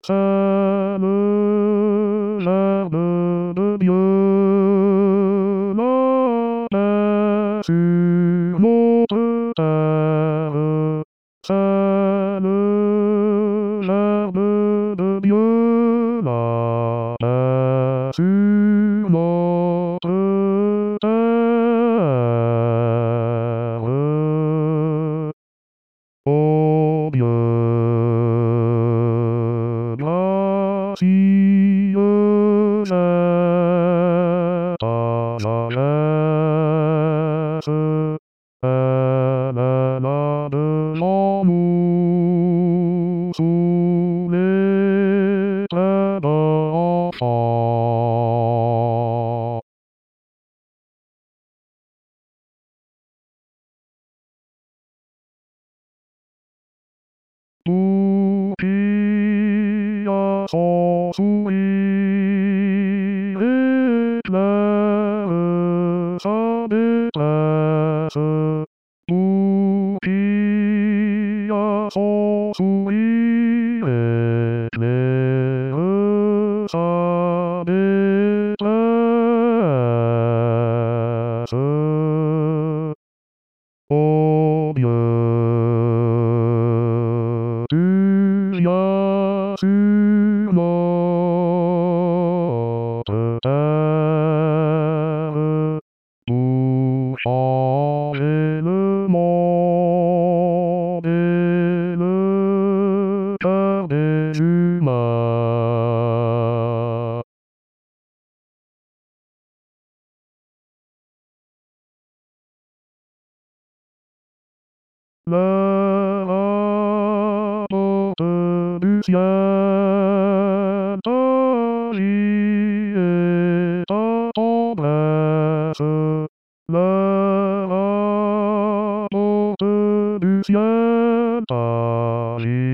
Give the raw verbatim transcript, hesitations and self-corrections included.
C'est le Verbe de Dieu, la paix sur notre terre. C'est le Verbe de Dieu, la paix sur notre terre. Ô Dieu gracieux, c'est ta sagesse, elle est là de l'amour sous les traits d'un enfant. Pour qui à son sourire éclaire sa détresse, pour qui à son sourire éclaire sa détresse. Ô Dieu, tu viens sur notre terre pour changer le monde et le cœur des humains. Le rapporte du ciel, ta vie et ta tendresse. Le rapporte du ciel, ta vie